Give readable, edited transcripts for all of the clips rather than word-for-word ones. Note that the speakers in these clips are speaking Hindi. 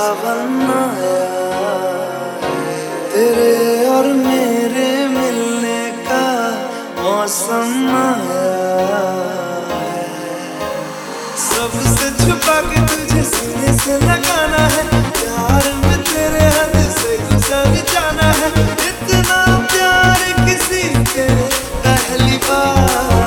सावन आया, तेरे और मेरे मिलने का मौसम आया। सबसे छुपा के तुझे सीने से लगाना है, प्यार में तेरे हद से गुजर जाना है। इतना प्यार किसी के पहली बार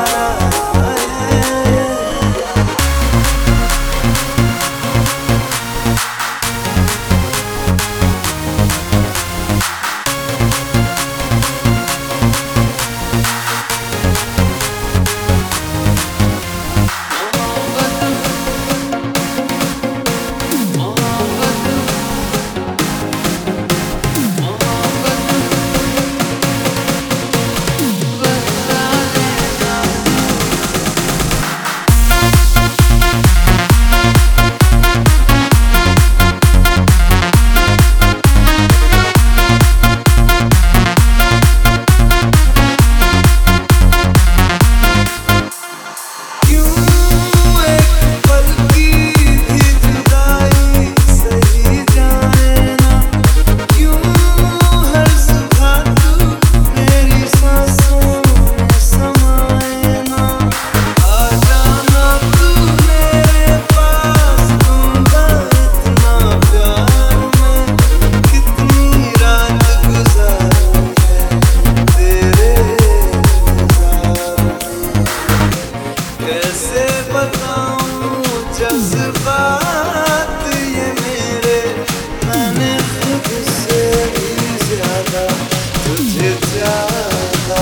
जज्बात ये मेरे, मैंने खुद से भी ज्यादा तुझे चाहा।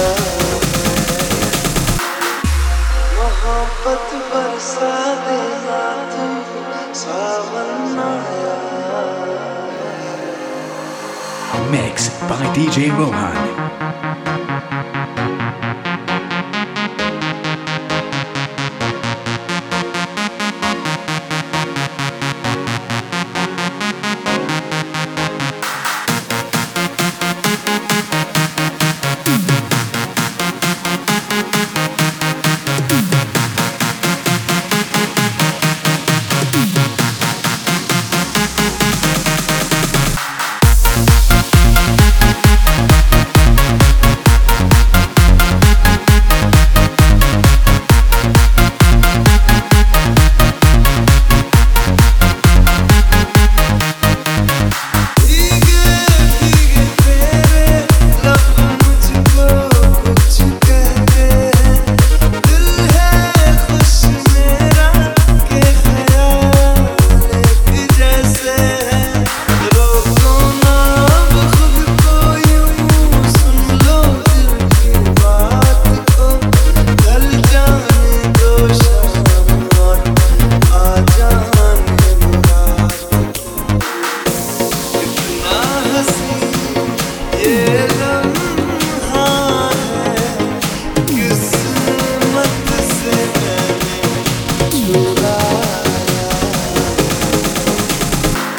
मोहब्बत बरसा देना तू, सावन आया। Mix by DJ Rohan.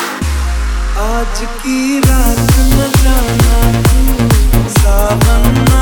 आज की रात न जाना तू, सावन